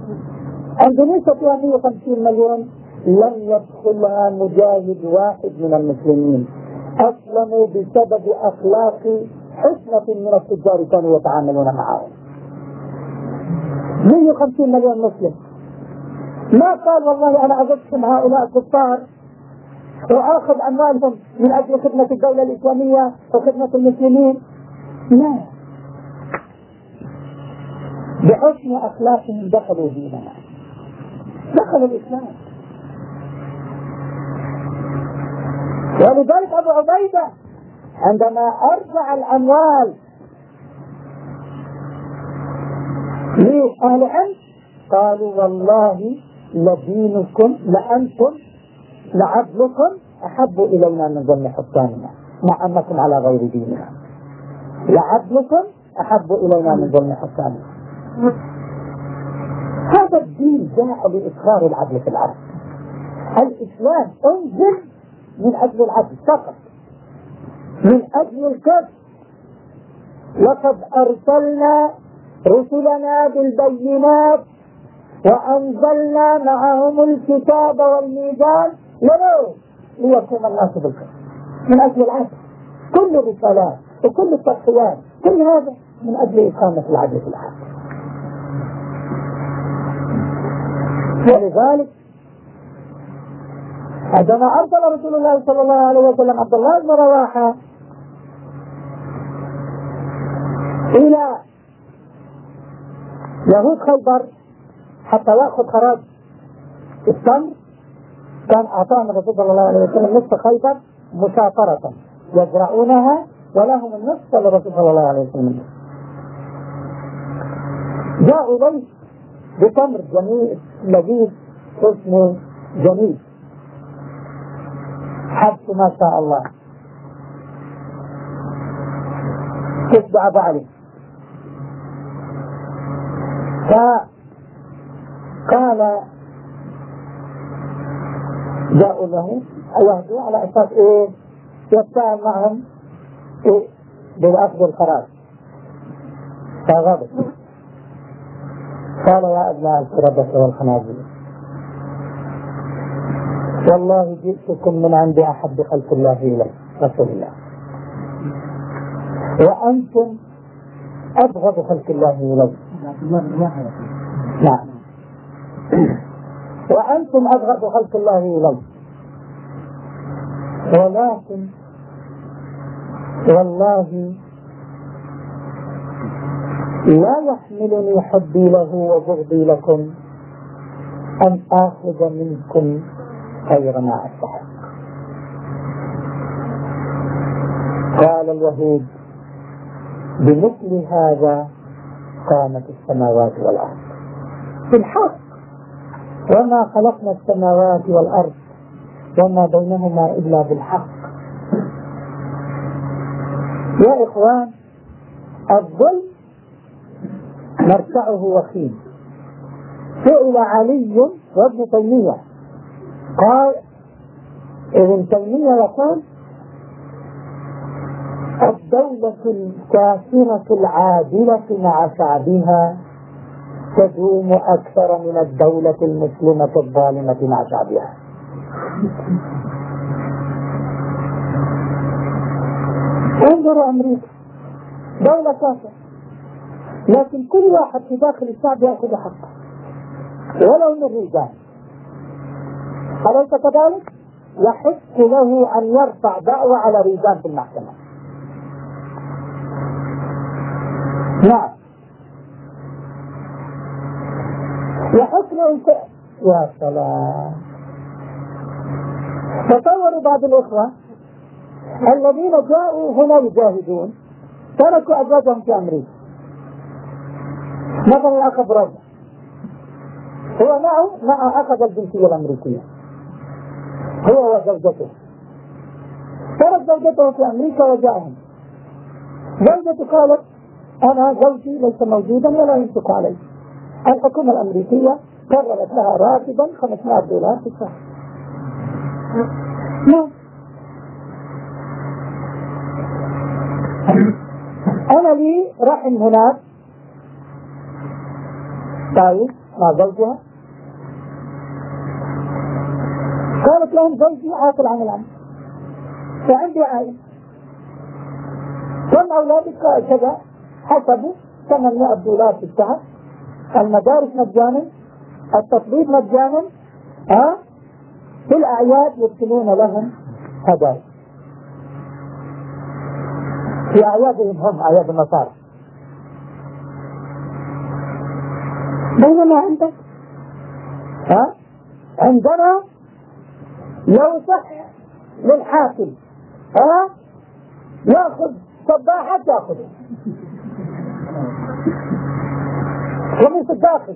اندونيسيا فيها 150 مليون، لم يدخلها مجاهد واحد من المسلمين، اسلموا بسبب اخلاق حسنة من التجار كانوا يتعاملون معهم. 150 مليون مسلم، ما قال والله انا اغشم هؤلاء الكفار واخذ اموالهم من اجل خدمة الدولة الاسلامية وخدمة المسلمين، لا، بحسن اخلاقهم دخلوا ديننا، دخلوا الاسلام. ولذلك ابو عبيدة عندما ارجع الاموال لأهل العلم قالوا والله لدينكم لأنتم لعدلكم أحب إلينا من ظلم حكامنا مع أنكم على غير ديننا، لعدلكم أحب إلينا من ظلم حكامنا. هذا الدين جاء لإظهار العدل في العدل. الإسلام أنزل من أجل العدل فقط، من أجل الكفر. لقد أرسلنا رسلنا بالبينات وأنزلنا معهم الكتاب والميزان ليقوم الناس بالقسط، من أجل العدل. كل الرسالات وكل التضحيات كل هذا من أجل إقامة العدل في الحق. ولذلك عندما أرسل رسول الله صلى الله عليه وسلم عبد الله بن رواحة إلى يهود خيبر حتى يأخذ خراج التمر، كان أعطاهم الرسول صلى الله عليه وسلم نصف خيبر مسافرة يزرعونها ولهم النصف للرسول صلى الله عليه وسلم. جاء إليه بتمر جميل لذيذ اسمه جميل حبس ما شاء الله، تتبع بعلي، فقال جاءوا له يهدوا على أساس يتفاهم معهم بالأخذ الخراج، فغضب قال يا أبناء الكردة والخنازير والله جئتكم من عند أحب خلق الله إليه رسول الله، وأنتم أبغض خلق الله إليه. نعم، وأنتم أبغض خلق الله إليه، ولكن والله لا يحملني حبي له وبغضي لكم أن آخذ منكم خير ما أستحق. قال اليهود بمثل هذا قامت السماوات والأرض بالحق، وما خلقنا السماوات والأرض وما بينهما إلا بالحق. يا إخوان، الظلم مرتعه وخيم. سئل علي وابن تيمية، قال ابن تيمية يقول الدولة الكافرة العادلة مع شعبها تدوم أكثر من الدولة المسلمة الظالمة مع شعبها. انظروا أمريكا دولة كافرة، لكن كل واحد في داخل الشعب يأخذ حقه ولو من الرجال، أليس كذلك؟ يحق له أن يرفع دعوة على رجال في المحكمة. نعم، يحق له. يا سلام، تصوروا بعض الإخوة الذين جاءوا هنا يجاهدون تركوا أزواجهم في أمريكا، مثلا الأخ براد هو معه أخذ الجنسية الأمريكية هو وزوجته، ترك زوجته في أمريكا وجاءهم. زوجته قالت أنا زوجي ليس موجودا ولا يمسك علي. الحكومة الأمريكية قررت لها راتبا $500 في الشهر. نعم، أنا لي رحم هناك، طيب مع زوجها. قالت لهم زوجي عاطل عن العمل فعندي عائلة، كم أولادك كذا، حسبوا 800 دولار في الشهر، المدارس مجانا، التطبيب مجانا، في الأعياد يرسلون لهم هدايا في أعيادهم هم، أعياد النصارى. بينما عندك عندنا لو صح للحاكم ياخذ صباحة تاخذ قميص الداخل.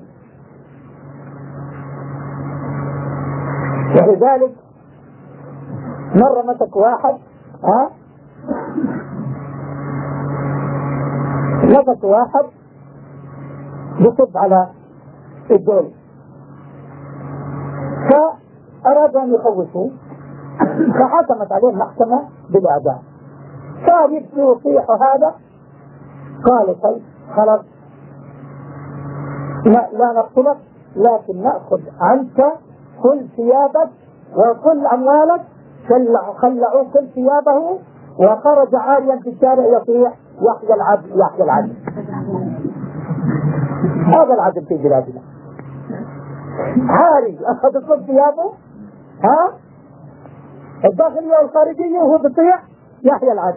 ولذلك مرة مسك واحد مسك واحد يصب على الدول، فأراد أن يخوفوه، فحكمت عليه المحكمة بالإعدام. صار يبكي ويصيح هذا، قال طيب خلاص لا نقتلك، لكن نأخذ عنك كل ثيابك وكل أموالك. خلعوا كل ثيابه وخرج عاريا في الشارع يصيح يحيى العدل يحيى العدل. هذا العدل في بلادنا، عاري أخذ كل ثيابه الداخلية والخارجية وهو بيصيح يحيى العدل.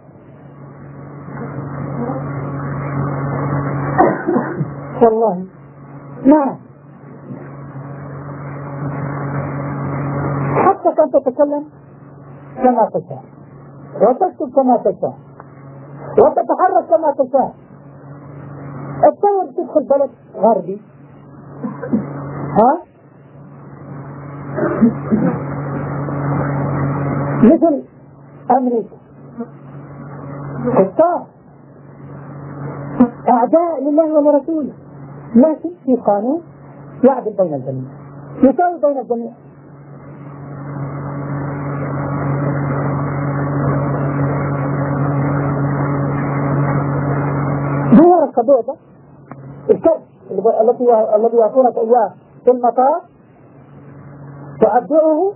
والله نعم، حتى كنت تتكلم كما تشاء وتكتب كما تشاء وتتحرك كما تشاء. التصور تدخل بلد غربي مثل أمريكا، كفار أعداء لله ولرسوله، لكن في قانون يعدل بين الجميع، يساوي بين الجميع. دور القبيلة الكرب الذي يعطونك إياه في المطار تعبئه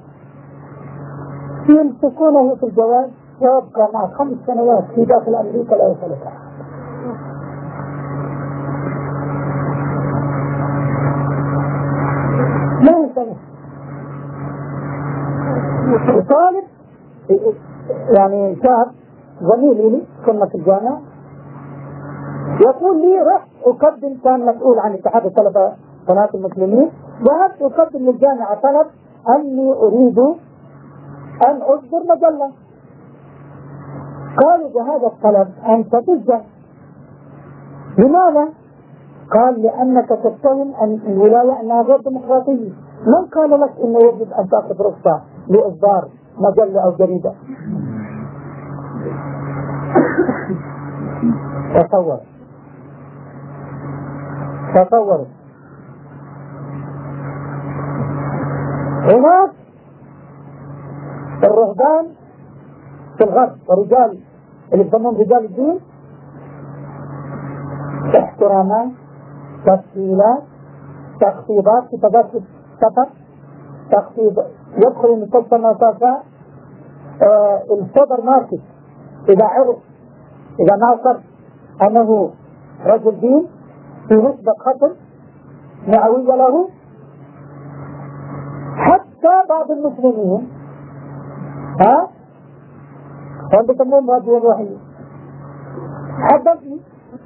يمسكونه في الجواز ويبقى مع 5 سنوات في داخل أمريكا لا يصلك. لا يصلك. طالب يعني شاب زميلي لي كنا في الجامعة يقول لي رحت أقدم، كان مسؤول عن اتحاد الطلبة قناة المسلمين، ذهبت أقدم للجامعة طلب أني أريد أن أصدر مجلة. قالوا بهذا الطلب أنت تسجن. لماذا؟ قال لأنك تتهم أن الولاية أنها غير ديمقراطية. من قال لك أنه يجب أن تأخذ رخصة لإصدار مجلة أو جريدة؟ تصور هناك الرهبان في الغرب ورجال اللي يسمون رجال الدين احترامات، تفصيلات، تخفيضات في تذاكر السفر، تخفيض يدخل من كل المسافات. السوبر ماركت إذا عرف إذا ما عرف أنه رجل دين في نسبة خطر مئوية له. حتى بعض المسلمين هم بيسموهم راديو الوحيد حدثني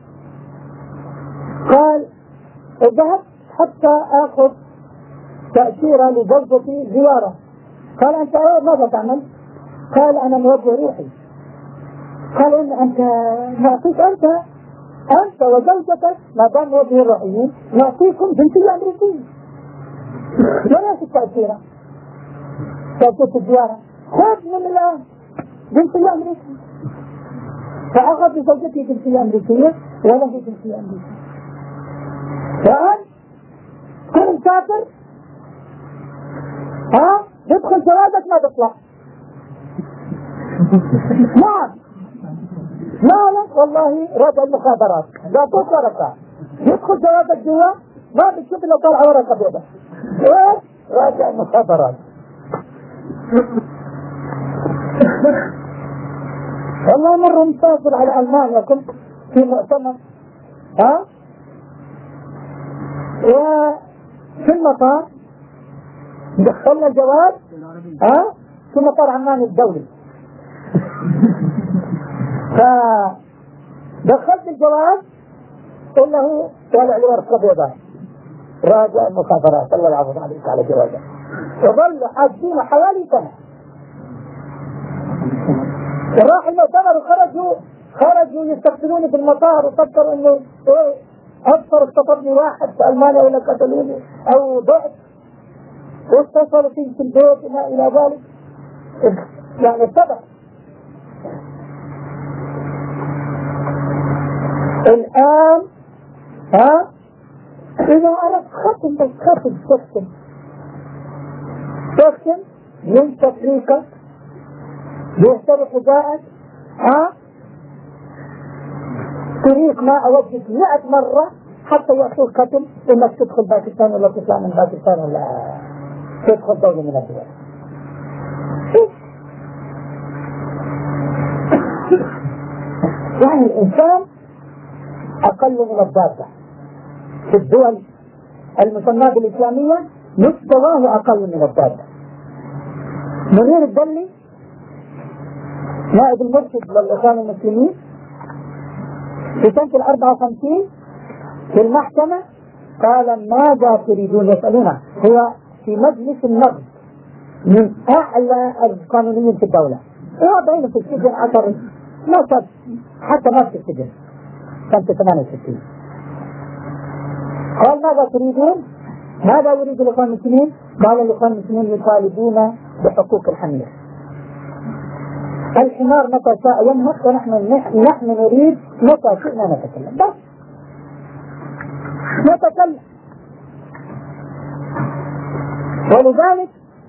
قال ذهبت حتى آخذ تأشيرة لزوجتي زيارة. قال أنت ماذا تعمل؟ قال أنا موجه روحي. قال إن أنت نعطيك أنت وزوجتك ما دام موجه روحيين نعطيكم جنسية أمريكية وليس التأشيرة تأشيرة الزيارة، خذ من الآن جنسية أمريكية. فأخذ لزوجتي جنسية أمريكية وله جنسية أمريكية. الآن كل مسافر يدخل جوازك ما تطلع. نعم لا والله رجع المخابرات لا تطلع، يدخل جوازك جوا ما بتشوف لو طالع ورقة بيضاء راجع المخابرات. والله مرة مسافر على ألمانيا، كنت في مؤتمر وفي المطار دخلنا الجواز في مطار عمان الدولي. فدخلت الجواز إلا هو طالع لي ورقة بيضاء راجع المخابرات. الله يعوض عليك على جوازه. وظل حاجزين حوالي سنة. راح المؤتمر وخرجوا يستقبلوني في المطار وفكروا انه اكثر اخطبني واحد في المانيا ولا قتلوني او ضعت، واتصلوا في البيت الى ذلك. يعني اتبع الان اذا اردت ختم بس تختم من تفريقك يشتري حذاءك طريق ما أوجد 100 مرة حتى يأخذ ختم إنك تدخل باكستان ولا تطلع من باكستان ولا تدخل دولة من الدول. يعني الإنسان أقل من الدابة في الدول المسماة بالإسلامية، مستواه أقل من الدابة. منير الدلي نائب المرشد للإخوان المسلمين في سنة 54 في المحكمة قال ماذا تريدون؟ يسألونه، هو في مجلس النقد من أعلى القانونيين في الدولة، وضعينه في السجن 10 ما حتى ما في السجن كان في 68. قال ماذا تريدون؟ ماذا يريد الإخوان المسلمين؟ قال الإخوان المسلمين يطالبون بحقوق الحمير. الحمار متى شاء ينهق ونحن نريد متى شئنا نتكلم، بس نتكلم. ولذلك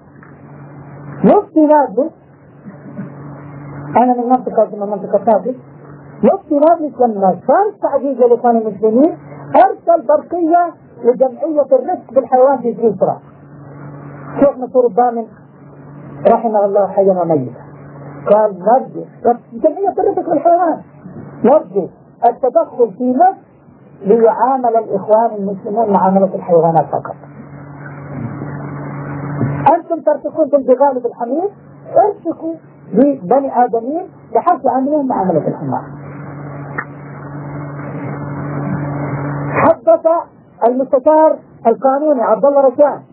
مفتي نابلس، أنا من منطقة نابلس، مفتي نابلس لما صار تعزيز الإخوان المسلمين أرسل برقية لجمعية الرفق بالحيوان في سويسرا. شيخ مسرور الضامن رحمه الله حيا وميتا قال نرجو جمعية الرفق بالحيوان نرجو التدخل في مصر ليعامل الإخوان المسلمون معاملة الحيوانات فقط. أنتم ترتقون بالبغال بالحمير، ارتقوا ببني آدمين بحيث يعاملون معاملة الحمار. حدث المستشار القانوني عبد الله رشاد،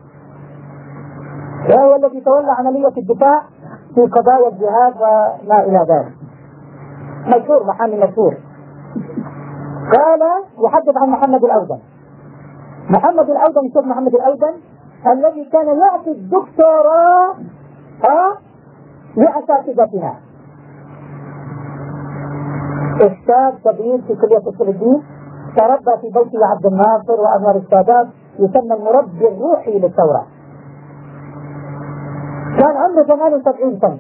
وهو الذي تولى عملية الدفاع في قضايا الجهاد وما إلى ذلك، مشهور محامي مشهور، قال يحدث عن محمد الأودن. محمد الأودن الشيخ محمد الأودن الذي كان يعطي الدكتوراه لأساتذتنا، أستاذ كبير في كلية أصول الدين، تربى في بيت عبد الناصر وأنور السادات، يسمى المربي الروحي للثورة. كان عمره 78 سنة،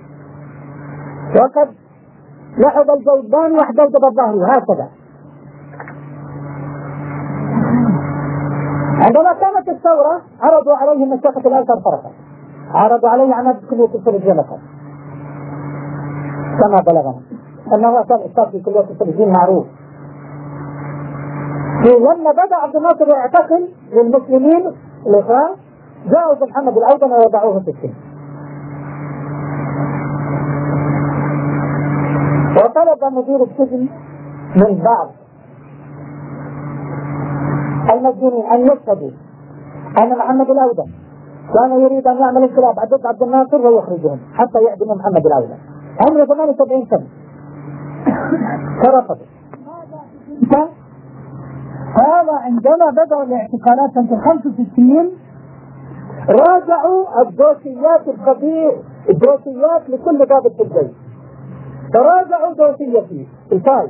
وقد لحظ الجوزان واحتجب ظهره هكذا. عندما كانت الثورة عرضوا عليه مشيخة الأزهر فرقا، عرضوا عليه عمد كلية أصول الدين كما بلغنا أنه كان أستاذ في كلية أصول الدين معروف. لما بدأ عبد الناصر يعتقل للمسلمين الإخوان جاءوا بمحمد الأودن ووضعوه في السجن، وطلب مدير السجن من بعض المسجونين أن يشهدوا أن محمد الأودن كان يريد أن يعمل انقلاب ضد عبد الناصر ويخرجهم حتى يعدموا محمد الأودن. عمره 78 سنة فرفض. هذا عندما بدأوا الاعتقالات سنة 65 راجعوا الدوسيات الخطير، الدوسيات لكل ضابط في الجيش، فراجعوا دوسيتي الفايل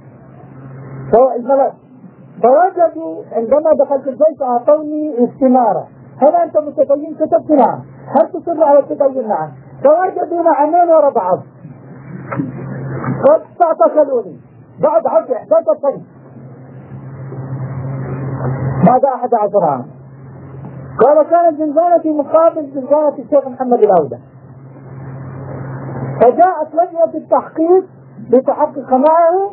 فوجدوا عندما دخلت الجيش أعطوني استمارة، هل أنت متدين؟ كتبت نعم. هل تصر على التدين؟ نعم. فوجدوا نعمين ورا بعض فاعتقلوني بعد 11 سنة. بعد 11 عام. قال كانت زنزانتي مقابل زنزانة الشيخ محمد الأودة، فجاءت لجنة التحقيق لتحقق معه،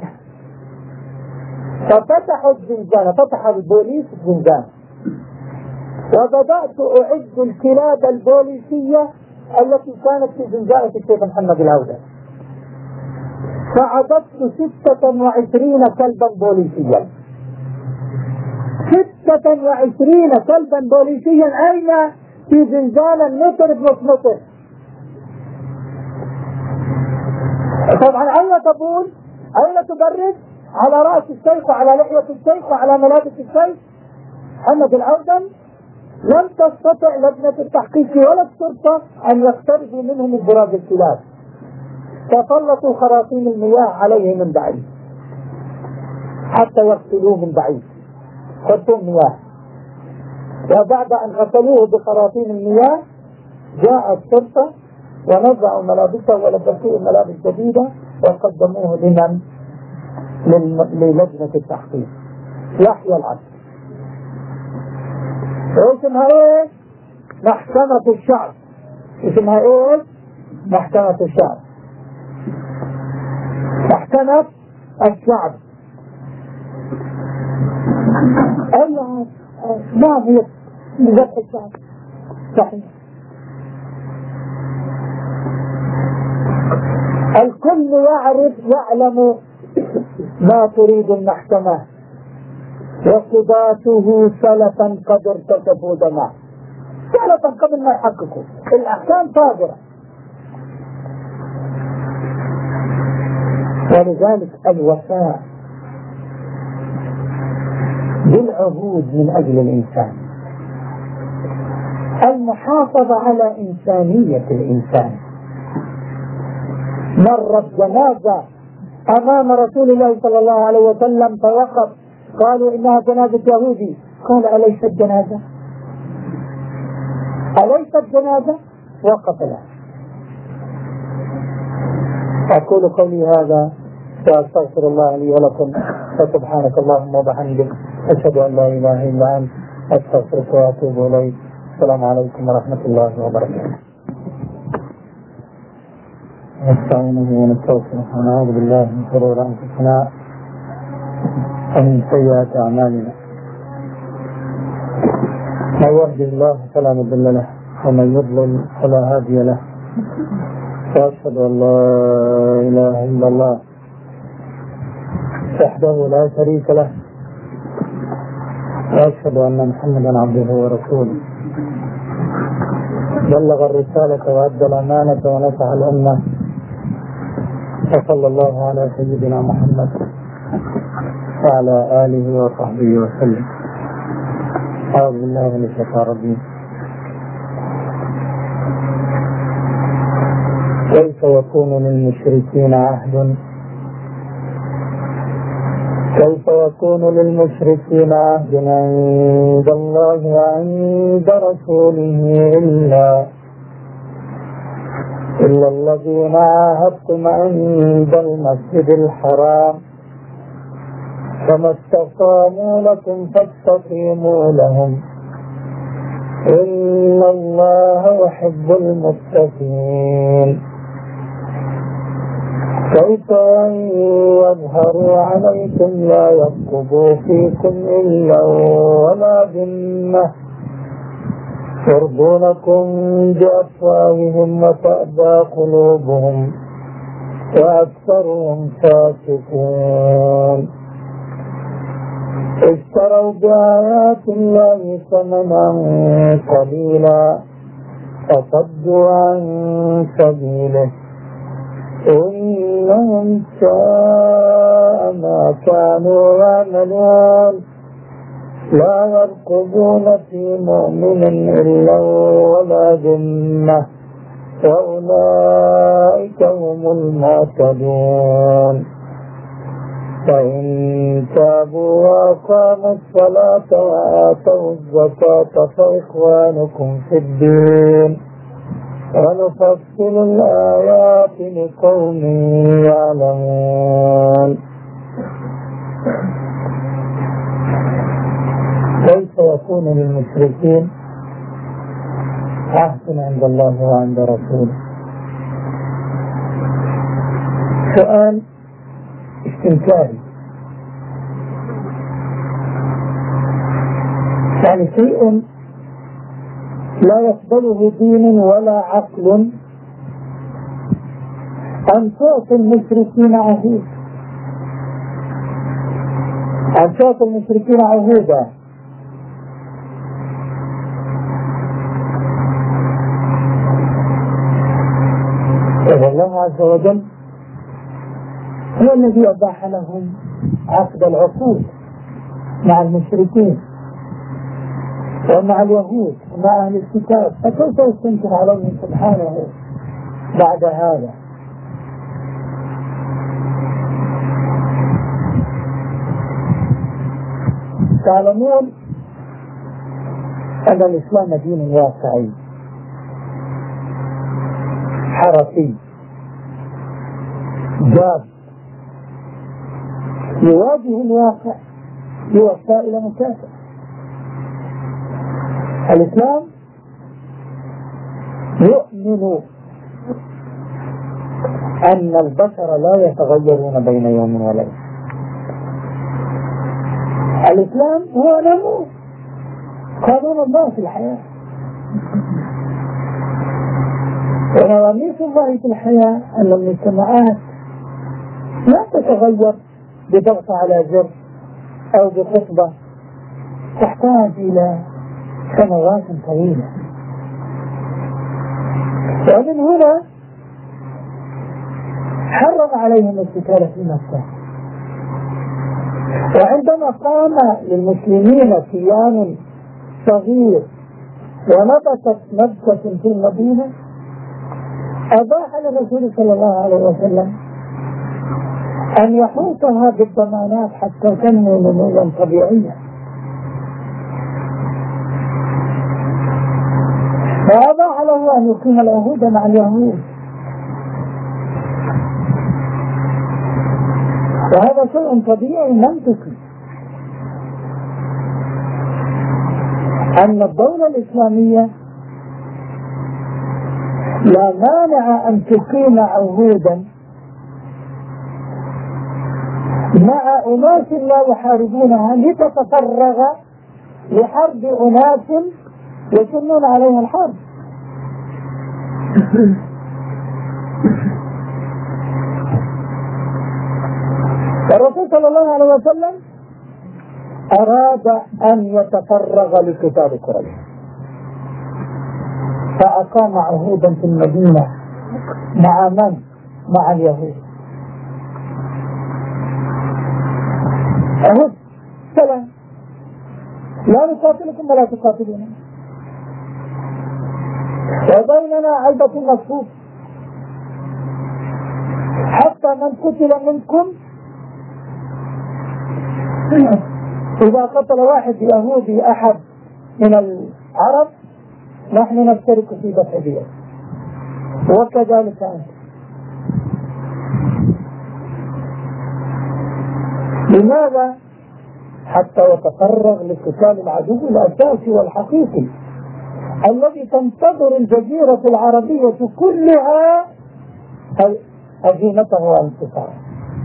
ففتحوا الزنزانة، فتح البوليس الزنزانة، وبدأت أعد الكلاب البوليسية التي كانت في زنزانة الشيخ محمد الأودة، فعددت 26 كلبا بوليسيا. 26 كلبا بوليسيا أين؟ في زنزانة متر بنص متر. طبعا أين تبول؟ أين تبرد؟ على رأس الشيخ وعلى لحية الشيخ وعلى ملابس الشيخ محمد الأودة. لم تستطع لجنة التحقيق ولا الشرطة أن يقتربوا منه من براز الكلاب، فسلطوا خراطيم المياه عليه من بعيد حتى يغسلوه من بعيد، خرطوم مياه. وبعد أن غسلوه بخراطيم المياه جاء الشرطة ونزعوا ملابسه ولبسوه ملابس جديدة وقدموه للجنة التحقيق. يحيى العدل. اسمها ايه؟ محكمة الشعب. اسمها ايه؟ محكمة الشعب. محكمة الشعب. ايوه نعم هي مجلس الشعب صحيح. الكل يعلم ما تريد المحكمة، وقضاته سلفا قد ارتكبوا دماء، سلفا قبل ما يحققوا. الأحكام صادرة. ولذلك الوفاء بالعهود من أجل الإنسان، المحافظة على إنسانية الإنسان. مرت جنازة أمام رسول الله صلى الله عليه وسلم فوقف، قالوا إنها جنازة يهودي، قال أليست جنازة؟ أليست جنازة؟ وقف له. أقول قولي هذا وأستغفر الله لي ولكم، وسبحانك اللهم وبحمدك، أشهد أن لا إله إلا أنت، أستغفرك وأتوب إليك. السلام عليكم ورحمة الله وبركاته. نستعينه ونستغفره ونعوذ بالله من شرور أنفسنا ومن سيئات أعمالنا. من يهده الله فلا مضل له ومن يضلل فلا هادي له، وأشهد أن لا إله إلا الله وحده لا شريك له، وأشهد أن محمدا عبده ورسوله، بلغ الرسالة وأدى الأمانة ونصح الأمة، وصلى الله على سيدنا محمد وعلى آله وصحبه وسلم. أعوذ بالله من الشيطان الرجيم. كيف يكون للمشركين عهد عند الله وعند رسوله إلا الذين عاهدتم عند المسجد الحرام، فما استقاموا لكم فاستقيموا لهم، إن الله يحب المتقين. كيف يظهروا عليكم لا يرقبوا فيكم إلا ولا ذمة، يرضونكم بأفواههم وتأبى قلوبهم وأكثرهم فاسقون. اشتروا بآيات الله ثمنا قليلا فصدوا عن سبيله، إنهم ساء ما كانوا يعملون. لا يرقبون في مؤمن إلا ولا ذمة، وأولئك هم المعتدون. فإن تابوا وأقاموا الصلاة وآتوا الزكاة فإخوانكم في الدين، ونفصل الآيات لقوم يعلمون. كيف ويكون للمشركين عهد عند الله وعند رسوله. سؤال استنكاري، يعني شيء لا يقبله دين ولا عقل أن تعطي المشركين عهود، أن تعطي المشركين عهودا. والله عز وجل هو الذي أباح لهم عقد العقود مع المشركين ومع اليهود ومع أهل الكتاب، فكيف يستنكر عليه سبحانه بعد هذا؟ تعلمون أن الإسلام دين واقعي حرفي جاد يواجه الواقع بوسائل مكافئة. الإسلام يؤمن أن البشر لا يتغيرون بين يوم وليلة. الإسلام هو نمو قانون الله في الحياة، ونواميس الله في الحياة أن المجتمعات لا تتغير بضغط على زر أو بخطبة، تحتاج إلى سنوات طويلة. ومن هنا حرم عليهم القتال في مكة، وعندما قام للمسلمين كيان صغير ونبتت نبتة في المدينة أباح للرسول صلى الله عليه وسلم أن يحوطها بالضمانات حتى تنمو نموا طبيعيا، وأباح له أن يقيم العهود مع اليهود، وهذا شيء طبيعي منطقي. أن الدولة الإسلامية لا مانع أن تقيم عهودا مع أناس لا يحاربونها لتتفرغ لحرب أناس يسنون عليها الحرب. الرسول صلى الله عليه وسلم أراد أن يتفرغ لقتال قريش، فأقام عهودا في المدينة مع من؟ مع اليهود. عهود سلام، لا نقاتلكم ولا تقاتلون، وبيننا عيبة مصفوف، حتى من قتل منكم إذا قتل واحد يهودي أحد من العرب نحن نشترك في دفع دية، وكذلك أنت. لماذا؟ حتى يتفرغ لقتال العدو الأساسي والحقيقي الذي تنتظر الجزيرة العربية كلها هزيمته وانتصاره.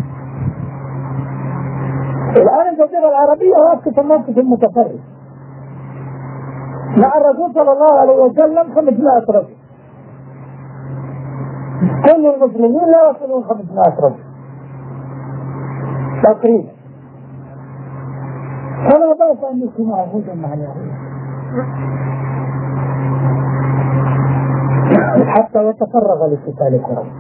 الآن الجزيرة العربية واقفة موقف المتفرج، مع الرسول صلى الله عليه وسلم 500 رجل، كل المسلمين لا يصلون 500 رجل تقريبا، فلا بأس أن يكون عهودا مع اليهود حتى يتفرغ لقتال قريش،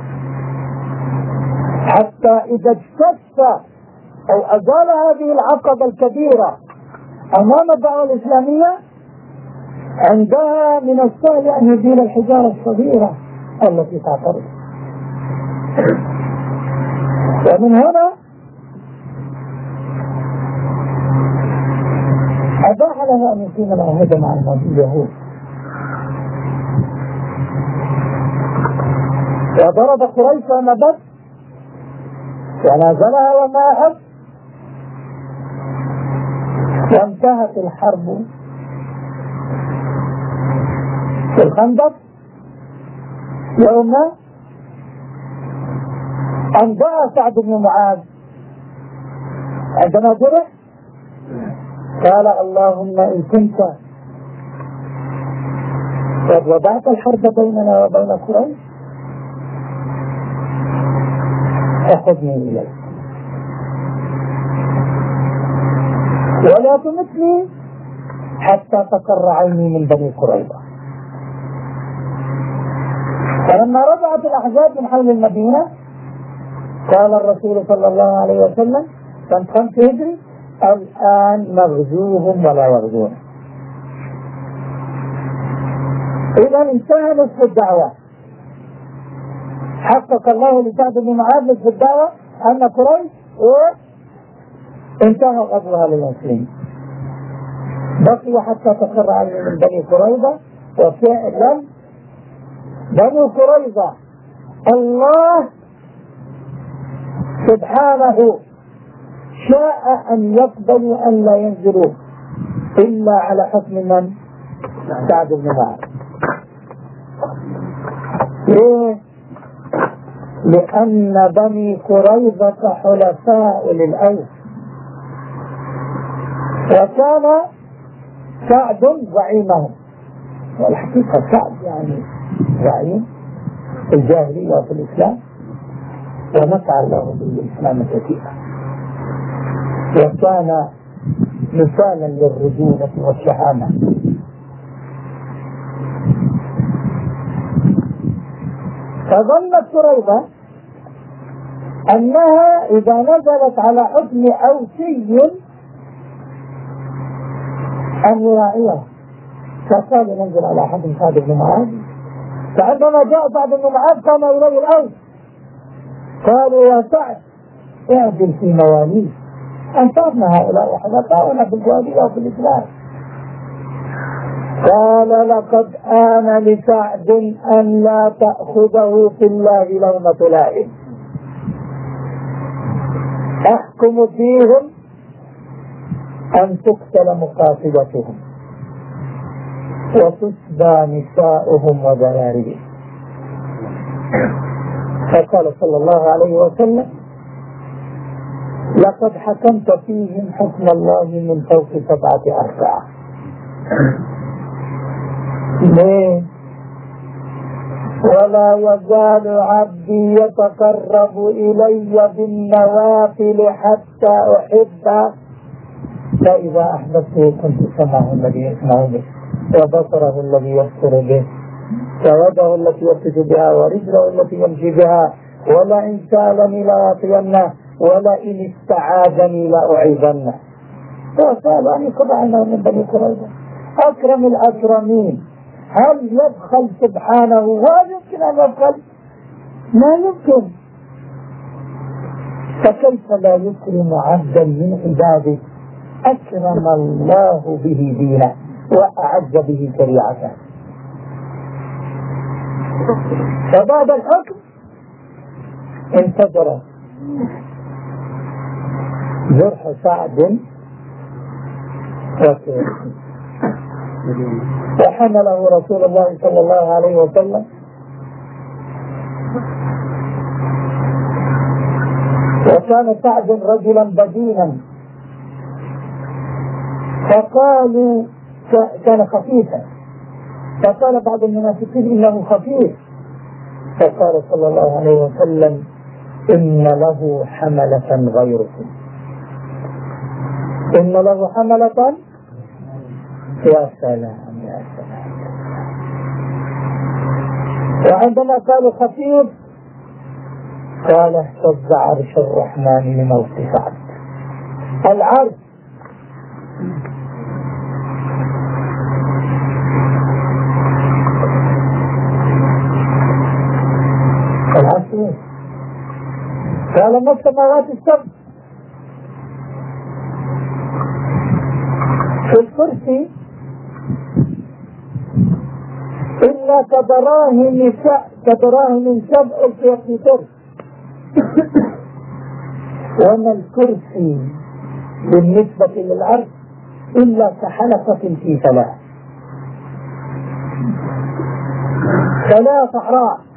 حتى إذا اجتث أو أزال هذه العقبة الكبيرة أمام الدعوة الإسلامية عندها من السهل أن يزيل الحجارة الصغيرة التي تعترض. ومن هنا أباح له أن يقيم العهود مع اليهود، وضرب قريش ونبت ونازلها وماءت وانتهت الحرب في الخندق يوم أن جاء سعد بن معاذ عندما جرح قال اللهم إن كنت قد وضعت الحرب بيننا وبين قريش أخذني إليك ولا تمتني حتى تقر عيني من بني قريظة. فلما رجعت الأحزاب من حول المدينة قال الرسول صلى الله عليه وسلم سنة 5 هجري الآن نغزوهم ولا يغزون. إذا انتهى نصف الدعوة، حقق الله لسعد بن معاذ نصف الدعوة أن قريش انتهى غزوها للمسلمين، بقي حتى تقر عيني من بني قريظة. وفعلا بني قريظة الله سبحانه شاء أن يقبلوا أن لا ينزلوا إلا على حكم من؟ سعد بن معاذ. ليه؟ لأن بني قريظة حلفاء للأوس، وكان سعد زعيمهم، والحقيقة سعد يعني زعيم في الجاهلية وفي الإسلام، ونفع الله بالإسلام كثيرا، وكان مثالا للرجولة والشهامة. فظنت قريظة أنها إذا نزلت على حكم أوسي أن يراعيها، فقالوا ننزل على حكم سعد بن معاذ. فعندما جاء سعد بن معاذ قام إليه الأوس قالوا يا سعد اعدل في مواليك، أنصرنا هؤلاء وحلفاؤنا في الجاهلية وفي الإسلام. قال لقد آن لسعد أن لا تأخذه في الله لومة لائم، أحكم فيهم أن تقتل مقاتلتهم وتسبى نساؤهم وذراريهم. فقال صلى الله عليه وسلم لقد حكمت فيهم حكم الله من فوق 7 أركعة. ليه؟ ولا يزال عبدي يتقرب إلي بالنوافل حتى أحبه، فإذا أحببته كنت سمعه الذي يسمع به وبصره الذي يبصر به ويده التي يبطش بها ورجله التي يمشي بها، ولئن سألني لأعطينه ولئن استعاذني لأعيذنه. فقال أن يقطعنا من بني قريظة أكرم الأكرمين. هل يبخل سبحانه؟ هل يمكن أن يبخل؟ لا يمكن. فكيف لا يكرم عبدا من عباده أكرم الله به دينه وأعز به شريعته؟ فبعد الحكم انتظر جرح سعد وحمله رسول الله صلى الله عليه وسلم، وكان سعد رجلا بدينا، فقالوا كان خفيفا، فقال بعض المنافقين إنه خفيف، فقال صلى الله عليه وسلم إن له حملة غيركم، إن له حملة. يا سلام يا سلام. وعندما قالوا خفيف قال اهتز عرش الرحمن لموت سعد. العرش العرش قال ما السماوات السبع في الكرسي إلا كدراهم 7 في كرسي. وأن الكرسي بالنسبة للعرش إلا كحلقة في فلاة صحراء